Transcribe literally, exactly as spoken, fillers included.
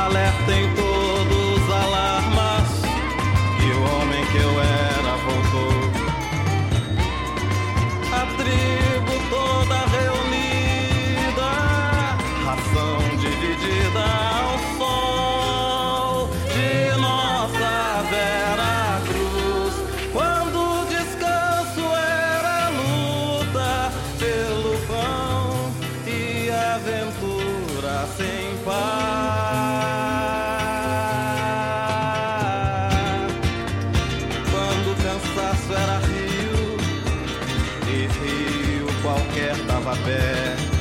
Alertem todos os alarmas, que o homem que eu era voltou. A tribo toda reunida, ração dividida ao sol de nossa Vera Cruz. Quando o descanso era luta pelo pão e aventura sem par. Quando o cansaço era rio e rio qualquer tava a pé.